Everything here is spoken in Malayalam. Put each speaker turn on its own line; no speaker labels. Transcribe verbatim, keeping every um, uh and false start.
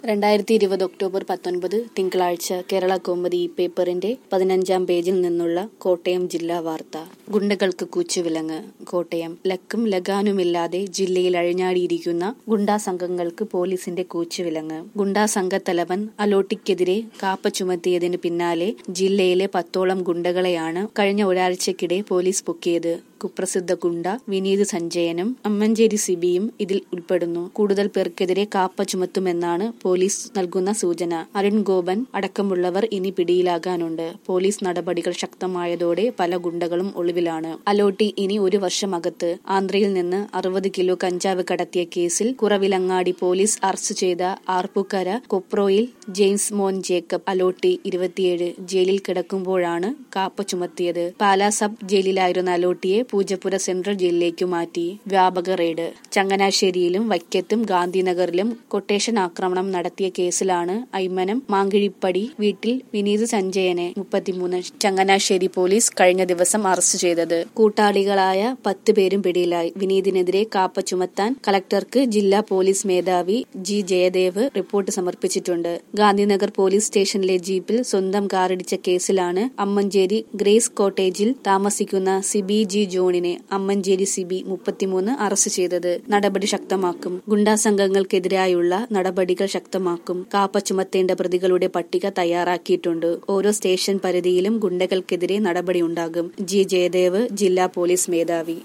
രണ്ടായിരത്തി ഇരുപത് ഒക്ടോബർ പത്തൊൻപത് തിങ്കളാഴ്ച കേരള കൗമുദി ഈ പേപ്പറിന്റെ പതിനഞ്ചാം പേജിൽ നിന്നുള്ള കോട്ടയം ജില്ലാ വാർത്ത. ഗുണ്ടകൾക്ക് കൂച്ചുവിലങ്ങ്. കോട്ടയം. ലക്കും ലഗാനുമില്ലാതെ ജില്ലയിൽ അഴിഞ്ഞാടിയിരിക്കുന്ന ഗുണ്ടാ സംഘങ്ങൾക്ക് പോലീസിന്റെ കൂച്ചുവിലങ്ങ്. ഗുണ്ടാ സംഘത്തലവൻ അലോട്ടിക്കെതിരെ കാപ്പ ചുമത്തിയതിന് പിന്നാലെ ജില്ലയിലെ പത്തോളം ഗുണ്ടകളെയാണ് കഴിഞ്ഞ ഒരാഴ്ചക്കിടെ പോലീസ് പൊക്കിയത്. കുപ്രസിദ്ധ ഗുണ്ട വിനീത് സഞ്ജയനും അമ്മഞ്ചേരി സിബിയും ഇതിൽ ഉൾപ്പെടുന്നു. കൂടുതൽ പേർക്കെതിരെ കാപ്പ ചുമത്തുമെന്നാണ് പോലീസ് നൽകുന്ന സൂചന. അരുൺ ഗോപൻ അടക്കമുള്ളവർ ഇനി പിടിയിലാകാനുണ്ട്. പോലീസ് നടപടികൾ ശക്തമായതോടെ പല ഗുണ്ടകളും ഒളിവിലാണ്. അലോട്ടി ഇനി ഒരു വർഷമകത്ത്. ആന്ധ്രയിൽ നിന്ന് അറുപത് കിലോ കഞ്ചാവ് കടത്തിയ കേസിൽ കുറവിലങ്ങാടി പോലീസ് അറസ്റ്റ് ചെയ്ത ആർപ്പുക്കര കൊപ്രോയിൽ ജെയിംസ് മോൻ ജേക്കബ് അലോട്ടി ഇരുപത്തിയേഴ് ജയിലിൽ കിടക്കുമ്പോഴാണ് കാപ്പ ചുമത്തിയത്. പാലാ സബ് ജയിലിലായിരുന്ന അലോട്ടിയെ പൂജപ്പുര സെൻട്രൽ ജയിലിലേക്ക് മാറ്റി. വ്യാപക റെയ്ഡ്. ചങ്ങനാശ്ശേരിയിലും വൈക്കത്തും ഗാന്ധിനഗറിലും കൊട്ടേഷൻ ആക്രമണം നടത്തിയ കേസിലാണ് ഐമനം മാങ്കിഴിപ്പടി വീട്ടിൽ വിനീത് സഞ്ജയനെ മുപ്പത്തിമൂന്ന് ചങ്ങനാശ്ശേരി പോലീസ് കഴിഞ്ഞ ദിവസം അറസ്റ്റ് ചെയ്തത്. കൂട്ടാളികളായ പത്ത് പേരും പിടിയിലായി. വിനീതിനെതിരെ കാപ്പ ചുമത്താൻ കളക്ടർക്ക് ജില്ലാ പോലീസ് മേധാവി ജി ജയദേവ് റിപ്പോർട്ട് സമർപ്പിച്ചിട്ടുണ്ട്. ഗാന്ധിനഗർ പോലീസ് സ്റ്റേഷനിലെ ജീപ്പിൽ സ്വന്തം കാറിടിച്ച കേസിലാണ് അമ്മഞ്ചേരി ഗ്രേസ് കോട്ടേജിൽ താമസിക്കുന്ന സിബി ജി ജോണിനെ അമ്മഞ്ചേരി സിബി മുപ്പത്തിമൂന്ന് അറസ്റ്റ് ചെയ്തത്. നടപടി ശക്തമാക്കും. ഗുണ്ടാ സംഘങ്ങൾക്കെതിരായുള്ള നടപടികൾ ശക്തമാക്കും. കാപ്പ ചുമത്തേണ്ട പ്രതികളുടെ പട്ടിക തയ്യാറാക്കിയിട്ടുണ്ട്. ഓരോ സ്റ്റേഷൻ പരിധിയിലും ഗുണ്ടകൾക്കെതിരെ നടപടിയുണ്ടാകും. ജി ജയദേവ്, ജില്ലാ പോലീസ് മേധാവി.